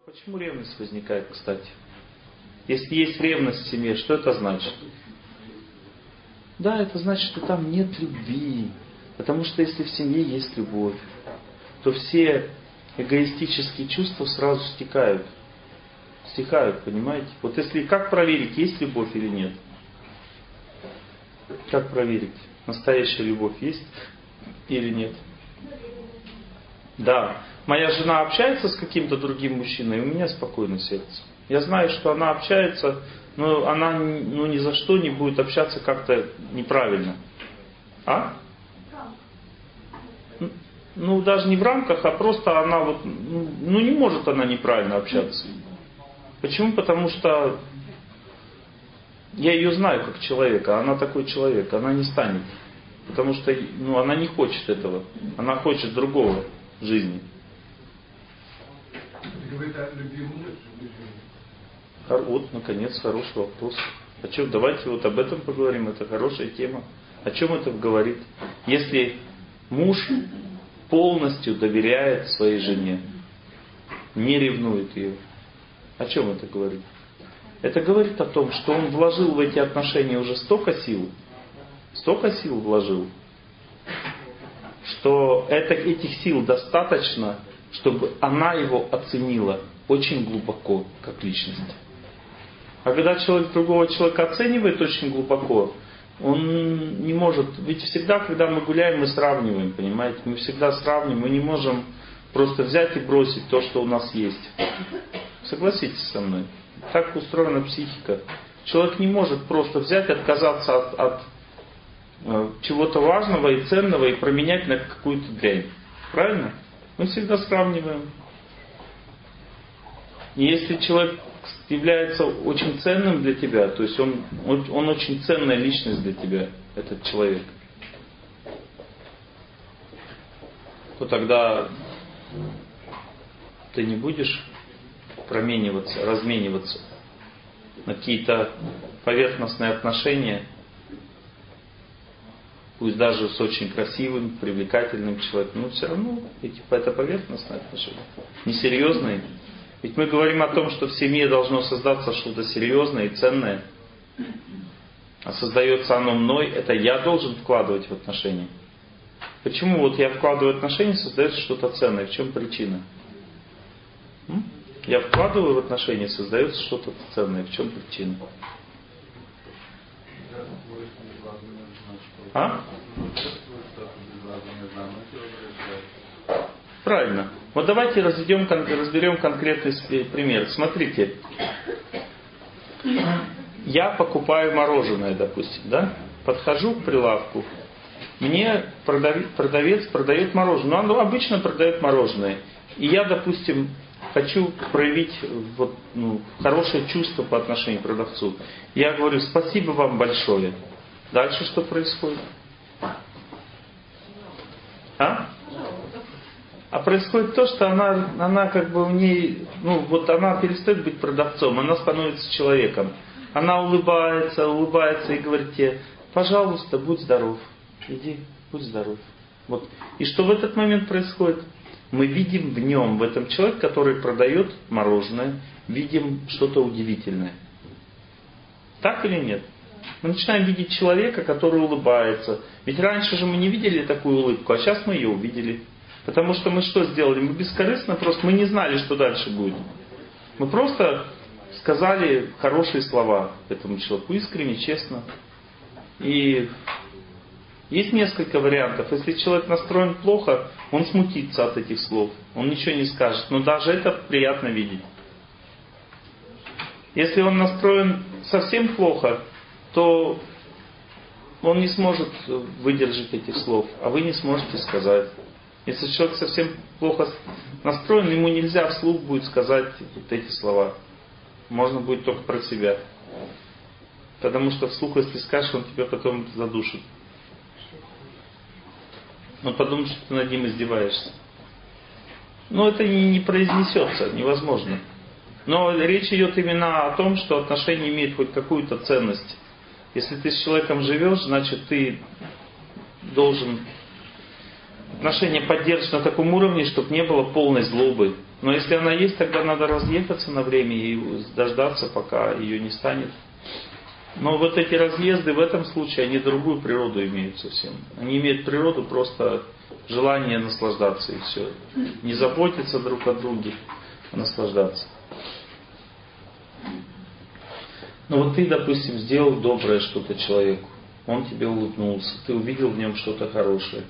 Почему ревность возникает, кстати? Если есть ревность в семье, что это значит? Да, это значит, что там нет любви. Потому что если в семье есть любовь, то все эгоистические чувства сразу стихают. Стихают, понимаете? Вот если как проверить, есть любовь или нет? Как проверить, настоящая любовь есть или нет? Да. Моя жена общается с каким-то другим мужчиной, и у меня спокойно сердце. Я знаю, что она общается, но она ни за что не будет общаться как-то неправильно. А? Ну, даже не в рамках, а просто она вот, не может она неправильно общаться. Почему? Потому что я ее знаю как человека, а она такой человек, она не станет. Потому что она не хочет этого. Она хочет другого в жизни. Вот, наконец, хороший вопрос. Давайте вот об этом поговорим, это хорошая тема. О чем это говорит? Если муж полностью доверяет своей жене, не ревнует ее, о чем это говорит? Это говорит о том, что он вложил в эти отношения уже столько сил вложил, что этих сил достаточно, чтобы она его оценила очень глубоко, как личность. А когда человек другого человека оценивает очень глубоко, он не может... Ведь всегда, когда мы гуляем, мы сравниваем, понимаете? Мы всегда сравниваем, мы не можем просто взять и бросить то, что у нас есть. Согласитесь со мной. Так устроена психика. Человек не может просто взять и отказаться от чего-то важного и ценного и променять на какую-то дрянь. Правильно? Мы всегда сравниваем. И если человек является очень ценным для тебя, то есть он очень ценная личность для тебя, этот человек, то тогда ты не будешь размениваться на какие-то поверхностные отношения, пусть даже с очень красивым, привлекательным человеком, но все равно это поверхностные отношения, несерьезные. Ведь мы говорим о том, что в семье должно создаться что-то серьезное и ценное. А создается оно мной, это я должен вкладывать в отношения. Почему вот я вкладываю в отношения, создается что-то ценное? В чем причина? Я вкладываю в отношения, создается что-то ценное. В чем причина? А? Правильно. Вот давайте разберем конкретный пример. Смотрите. Я покупаю мороженое, допустим, да? Подхожу к прилавку. Мне продавец продает мороженое. Он обычно продает мороженое. И я, допустим, хочу проявить хорошее чувство по отношению к продавцу. Я говорю: спасибо вам большое. Дальше что происходит? А происходит то, что она как бы в ней, она перестает быть продавцом, она становится человеком. Она улыбается и говорит тебе: пожалуйста, будь здоров. Иди, будь здоров. Вот. И что в этот момент происходит? Мы видим в нем, в этом человеке, который продает мороженое, видим что-то удивительное. Так или нет? Мы начинаем видеть человека, который улыбается. Ведь раньше же мы не видели такую улыбку, а сейчас мы ее увидели. Потому что мы что сделали? Мы бескорыстно мы не знали, что дальше будет. Мы просто сказали хорошие слова этому человеку, искренне, честно. И есть несколько вариантов. Если человек настроен плохо, он смутится от этих слов. Он ничего не скажет. Но даже это приятно видеть. Если он настроен совсем плохо, то он не сможет выдержать этих слов, а вы не сможете сказать. Если человек совсем плохо настроен, ему нельзя вслух будет сказать вот эти слова. Можно будет только про себя. Потому что вслух, если скажешь, он тебя потом задушит. Он подумает, что ты над ним издеваешься. Но это не произнесется, невозможно. Но речь идет именно о том, что отношения имеют хоть какую-то ценность. Если ты с человеком живешь, значит ты должен отношения поддерживать на таком уровне, чтобы не было полной злобы, Но если она есть, тогда надо разъехаться на время и дождаться, пока ее не станет. Но вот эти разъезды в этом случае, они другую природу имеют совсем. Они имеют природу просто желания наслаждаться и все. Не заботиться друг о друге, а наслаждаться. Ну вот ты, допустим, сделал доброе что-то человеку. Он тебе улыбнулся, ты увидел в нем что-то хорошее.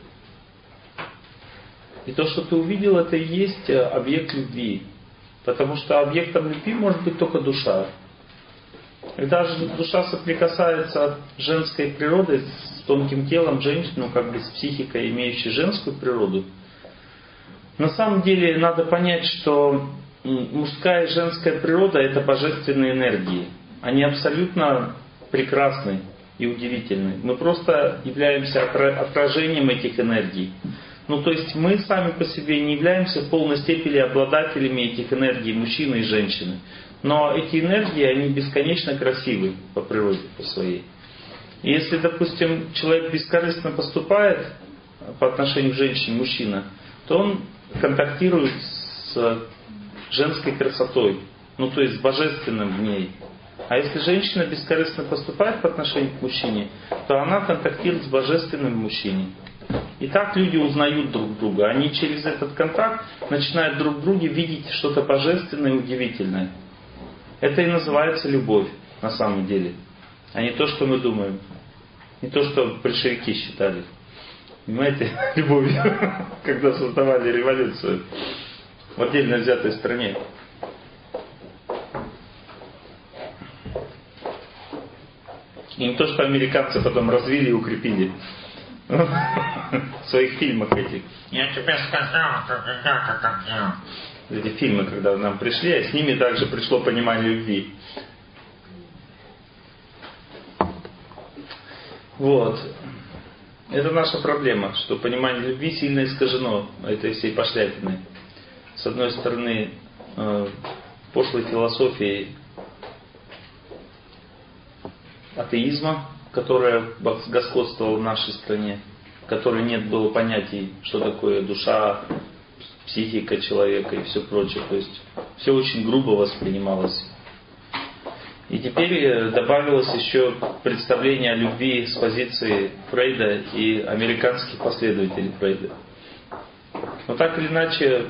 И то, что ты увидел, это и есть объект любви. Потому что объектом любви может быть только душа. Когда же душа соприкасается с женской природой, с тонким телом женщины, ну как бы с психикой, имеющей женскую природу, на самом деле надо понять, что мужская и женская природа это божественные энергии. Они абсолютно прекрасны и удивительны. Мы просто являемся отражением этих энергий. Ну то есть мы сами по себе не являемся в полной степени обладателями этих энергий мужчины и женщины. Но эти энергии, они бесконечно красивы по природе, по своей. И если, допустим, человек бескорыстно поступает по отношению к женщине, мужчина, то он контактирует с женской красотой, ну то есть с божественным в ней. А если женщина бескорыстно поступает по отношению к мужчине, то она контактирует с божественным мужчиной. И так люди узнают друг друга. Они через этот контакт начинают друг в друге видеть что-то божественное и удивительное. Это и называется любовь на самом деле. А не то, что мы думаем. Не то, что большевики считали. Понимаете, любовью, когда создавали революцию в отдельно взятой стране. И не то, что американцы потом развили и укрепили в своих фильмах этих. Я тебе сказал, что когда-то так делал. Эти фильмы, когда нам пришли, а с ними также пришло понимание любви. Вот. Это наша проблема, что понимание любви сильно искажено этой всей пошлятиной. С одной стороны, пошлой философией атеизма, которая господствовала в нашей стране, в которой нет было понятий, что такое душа, психика человека и все прочее. То есть все очень грубо воспринималось. И теперь добавилось еще представление о любви с позиции Фрейда и американских последователей Фрейда. Но так или иначе,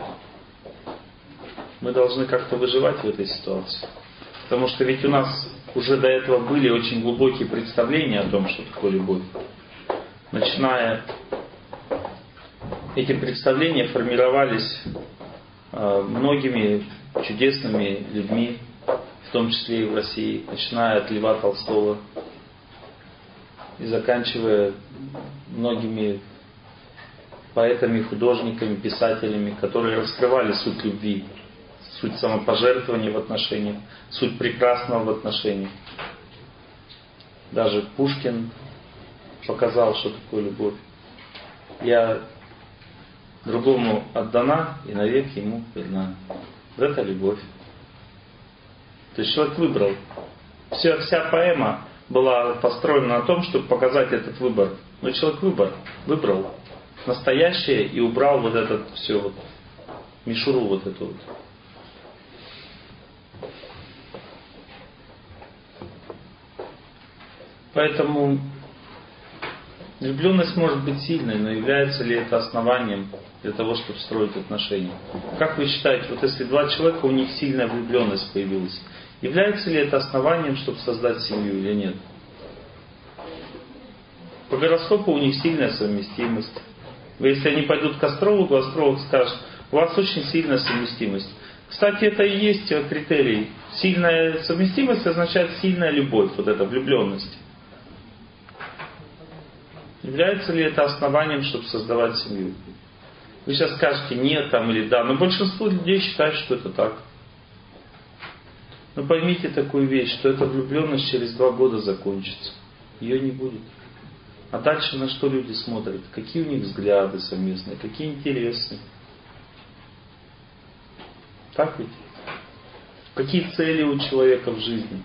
мы должны как-то выживать в этой ситуации. Потому что ведь у нас уже до этого были очень глубокие представления о том, что такое любовь. Начиная, эти представления формировались многими чудесными людьми, в том числе и в России, начиная от Льва Толстого и заканчивая многими поэтами, художниками, писателями, которые раскрывали суть любви, суть самопожертвования в отношениях, суть прекрасного в отношениях. Даже Пушкин показал, что такое любовь. Я другому отдана и навек ему верна. Вот это любовь. То есть человек выбрал. Вся поэма была построена на том, чтобы показать этот выбор. Но человек выбрал настоящее и убрал вот этот все вот, мишуру вот эту вот. Поэтому влюбленность может быть сильной, но является ли это основанием для того, чтобы строить отношения? Как вы считаете, вот если два человека, у них сильная влюбленность появилась, является ли это основанием, чтобы создать семью или нет? По гороскопу у них сильная совместимость. Если они пойдут к астрологу, астролог скажет, у вас очень сильная совместимость. Кстати, это и есть критерий. Сильная совместимость означает сильная любовь, вот эта влюбленность. Является ли это основанием, чтобы создавать семью? Вы сейчас скажете нет там или да, но большинство людей считают, что это так. Но поймите такую вещь, что эта влюбленность через 2 года закончится. Ее не будет. А дальше на что люди смотрят? Какие у них взгляды совместные, какие интересы. Так ведь? Какие цели у человека в жизни?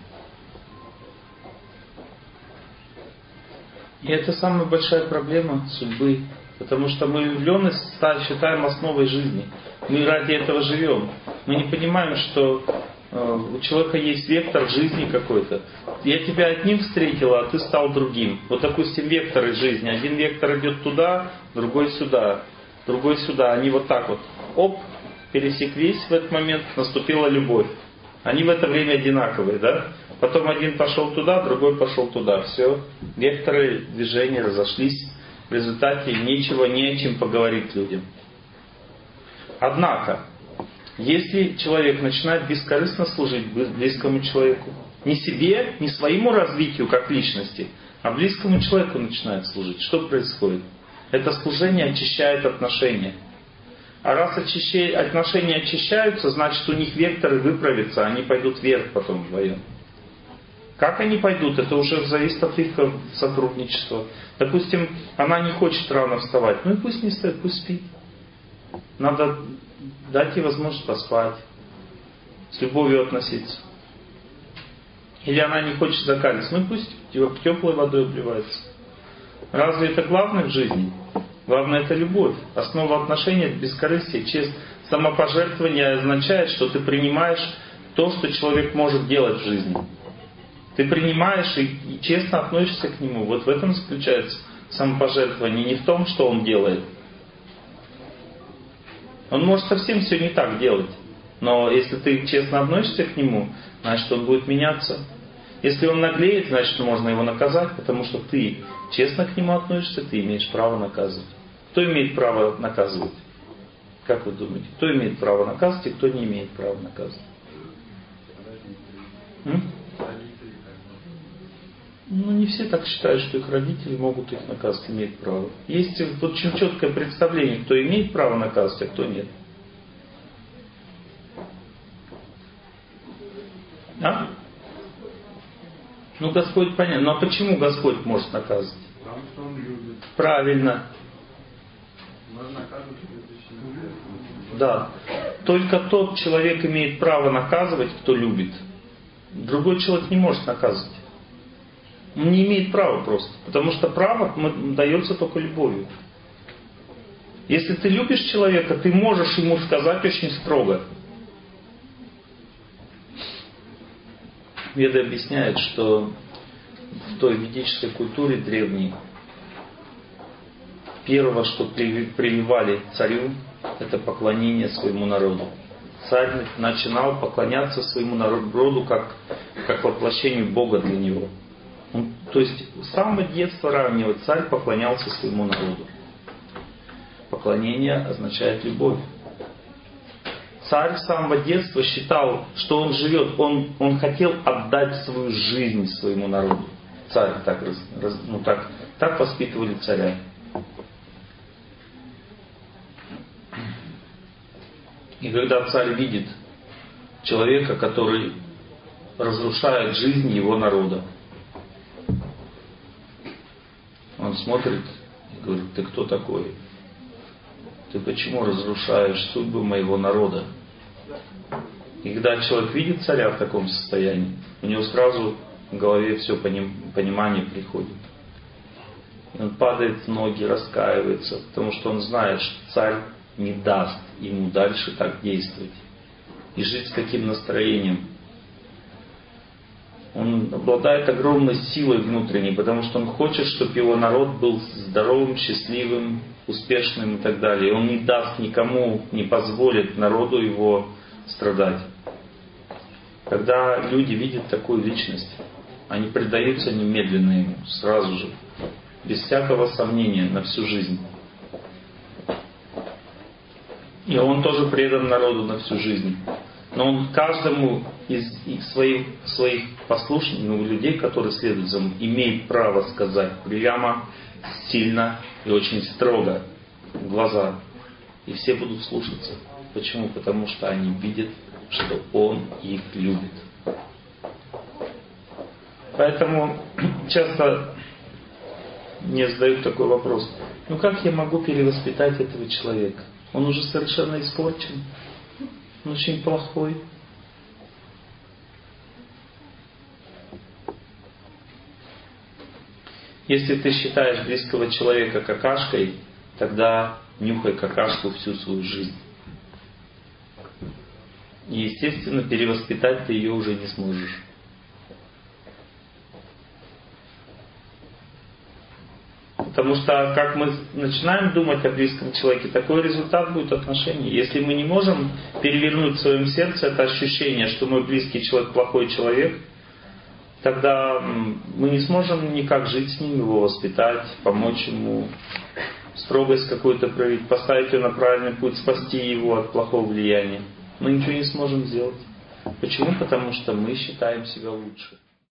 И это самая большая проблема судьбы Потому что мы влюбленность считаем основой жизни. Мы ради этого живем. Мы не понимаем, что у человека есть вектор жизни какой-то. Я тебя одним встретила, а ты стал другим. Вот, допустим, векторы жизни. Один вектор идет туда, другой сюда, другой сюда. Они вот так вот, оп, пересеклись в этот момент, наступила любовь. Они в это время одинаковые, да? Потом один пошел туда, другой пошел туда. Все, векторы движения разошлись. В результате нечего, не о чем поговорить людям. Однако, если человек начинает бескорыстно служить близкому человеку, не себе, не своему развитию как личности, а близкому человеку начинает служить, что происходит? Это служение очищает отношения. А раз отношения очищаются, значит у них векторы выправятся, они пойдут вверх потом вдвоем. Как они пойдут, это уже зависит от их сотрудничества. Допустим, она не хочет рано вставать, ну и пусть не встает, пусть спит. Надо дать ей возможность поспать, с любовью относиться. Или она не хочет закаливаться, ну пусть теплой водой обливается. Разве это главное в жизни? Главное это любовь. Основа отношений это бескорыстие, честность. Самопожертвование означает, что ты принимаешь то, что человек может делать в жизни. Ты принимаешь и честно относишься к нему. Вот в этом заключается самопожертвование, не в том, что он делает. Он может совсем все не так делать. Но если ты честно относишься к нему, значит он будет меняться. Если он наглеет, значит можно его наказать, потому что ты честно к нему относишься, ты имеешь право наказывать. Кто имеет право наказывать? Как вы думаете? Кто имеет право наказывать и кто не имеет права наказывать? Ну, не все так считают, что их родители могут их наказывать, имеют право. Есть очень четкое представление, кто имеет право наказывать, а кто нет. А? Ну, Господь понятно. Ну, а почему Господь может наказывать? Потому что Он любит. Правильно. Можно наказывать, что Да. Только тот человек имеет право наказывать, кто любит. Другой человек не может наказывать. Он не имеет права просто. Потому что право дается только любовью. Если ты любишь человека, ты можешь ему сказать очень строго. Веды объясняют, что в той ведической культуре древней первое, что прививали царю, это поклонение своему народу. Царь начинал поклоняться своему народу как воплощению Бога для него. То есть с самого детства раннего царь поклонялся своему народу. Поклонение означает любовь. Царь с самого детства считал, что он живет, он хотел отдать свою жизнь своему народу. Царь так воспитывали царя. И когда царь видит человека, который разрушает жизнь его народа, он смотрит и говорит: ты кто такой? Ты почему разрушаешь судьбу моего народа? И когда человек видит царя в таком состоянии, у него сразу в голове все понимание приходит. И он падает в ноги, раскаивается, потому что он знает, что царь не даст ему дальше так действовать. И жить с каким настроением. Он обладает огромной силой внутренней, потому что он хочет, чтобы его народ был здоровым, счастливым, успешным и так далее. И он не даст никому, не позволит народу его страдать. Когда люди видят такую личность, они предаются немедленно ему, сразу же, без всякого сомнения, на всю жизнь. И он тоже предан народу на всю жизнь. Но он каждому из своих послушников, людей, которые следуют за ним, имеет право сказать прямо, сильно и очень строго в глаза. И все будут слушаться. Почему? Потому что они видят, что он их любит. Поэтому часто мне задают такой вопрос: ну как я могу перевоспитать этого человека? Он уже совершенно испорчен. Он очень плохой. Если ты считаешь близкого человека какашкой, тогда нюхай какашку всю свою жизнь. И, естественно, перевоспитать ты ее уже не сможешь. Потому что, как мы начинаем думать о близком человеке, такой результат будет отношений. Если мы не можем перевернуть в своем сердце это ощущение, что мой близкий человек плохой человек, тогда мы не сможем никак жить с ним, его воспитать, помочь ему, строгость какую-то проявить, поставить его на правильный путь, спасти его от плохого влияния. Мы ничего не сможем сделать. Почему? Потому что мы считаем себя лучше.